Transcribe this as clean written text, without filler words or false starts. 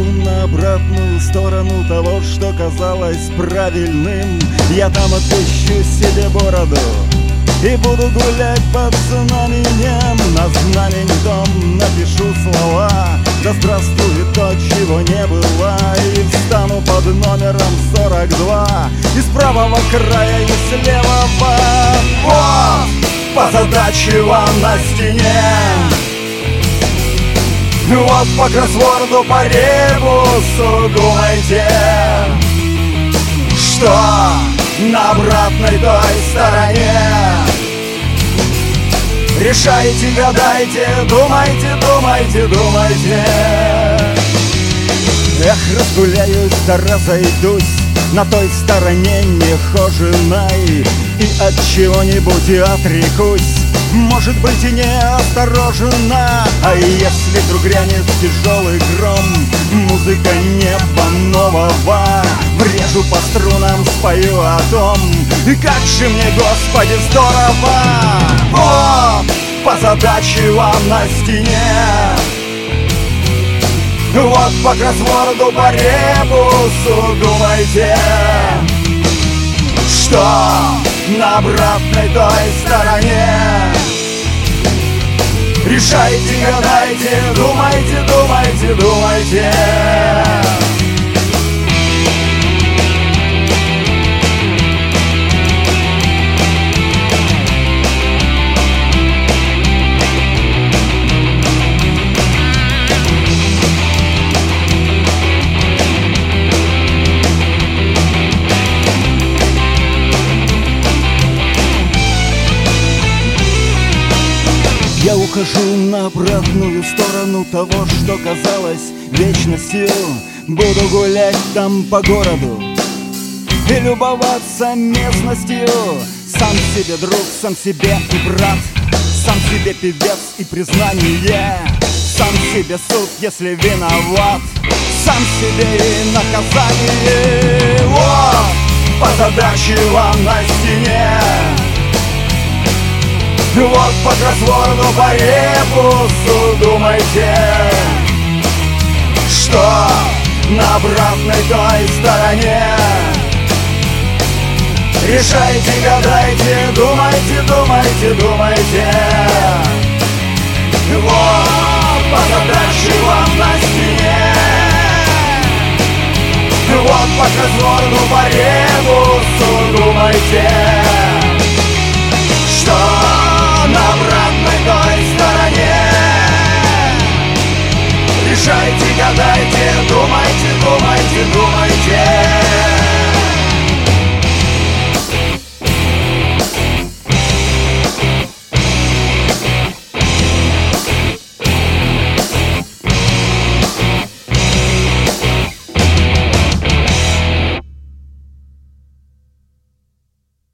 на обратную сторону того, что казалось правильным. Я там отпущу себе бороду и буду гулять под знаменем. На знамени том напишу слова: да здравствует то, чего не было. И встану под номером 42 из правого края и с левого. Вот по задаче вам на стене, вот по кроссворду, по ребусу думайте, что на обратной той стороне. Решайте, гадайте, думайте, думайте, думайте. Эх, разгуляюсь да разойдусь на той стороне нехоженой, и от чего-нибудь и отрекусь, может быть, и неосторожно. А если вдруг грянет тяжелый гром, музыка неба нового, врежу по струнам, спою о том, и как же мне, Господи, здорово. Вот по задаче вам на стене, вот по кроссворду, по ребусу думайте, что на обратной той стороне. Решайте, гадайте, думайте, думайте, думайте. Я ухожу на обратную сторону того, что казалось вечностью. Буду гулять там по городу и любоваться местностью. Сам себе друг, сам себе и брат, сам себе певец и признание, сам себе суд, если виноват, сам себе и наказание. Вот по задаче вам на стене, вот по кроссворду, по ребусу думайте, что на обратной той стороне. Решайте, гадайте, думайте, думайте, думайте. Вот по задаче вам на стене, вот по кроссворду, по ребусу думайте, что на обратной той стороне. Решайте, гадайте, думайте, думайте, думайте.